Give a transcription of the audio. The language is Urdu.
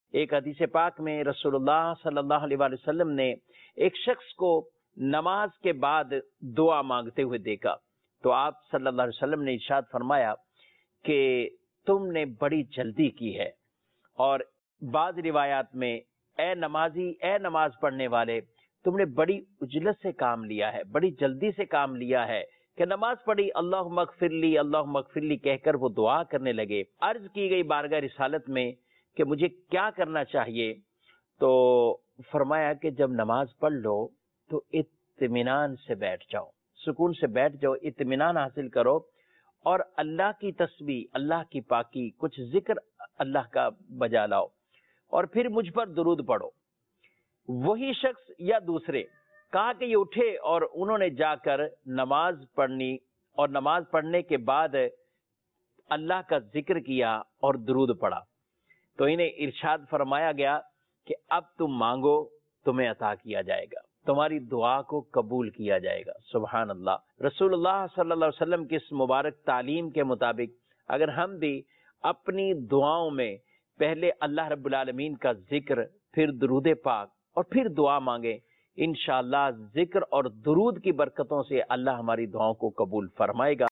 ایک حدیث پاک میں رسول اللہ صلی اللہ علیہ وآلہ وسلم نے ایک شخص کو نماز کے بعد دعا مانگتے ہوئے دیکھا، تو آپ صلی اللہ علیہ وسلم نے ارشاد فرمایا کہ تم نے بڑی جلدی کی ہے، اور بعض روایات میں اے نمازی، اے نماز پڑھنے والے، تم نے بڑی عجلت سے کام لیا ہے، بڑی جلدی سے کام لیا ہے، کہ نماز پڑھی اللہم اغفر لی اللہم اغفر لی کہہ کر وہ دعا کرنے لگے۔ عرض کی گئی بارگاہ رسالت میں کہ مجھے کیا کرنا چاہیے، تو فرمایا کہ جب نماز پڑھ لو تو اطمینان سے بیٹھ جاؤ، سکون سے بیٹھ جاؤ، اطمینان حاصل کرو، اور اللہ کی تسبیح، اللہ کی پاکی، کچھ ذکر اللہ کا بجا لاؤ، اور پھر مجھ پر درود پڑھو۔ وہی شخص یا دوسرے کہا کہ یہ اٹھے اور انہوں نے جا کر نماز پڑھنی، اور نماز پڑھنے کے بعد اللہ کا ذکر کیا اور درود پڑھا، تو انہیں ارشاد فرمایا گیا کہ اب تم مانگو تمہیں عطا کیا جائے گا، تمہاری دعا کو قبول کیا جائے گا۔ سبحان اللہ۔ رسول اللہ صلی اللہ علیہ وسلم کی اس مبارک تعلیم کے مطابق اگر ہم بھی اپنی دعاؤں میں پہلے اللہ رب العالمین کا ذکر، پھر درود پاک اور پھر دعا مانگیں، انشاءاللہ ذکر اور درود کی برکتوں سے اللہ ہماری دعاؤں کو قبول فرمائے گا۔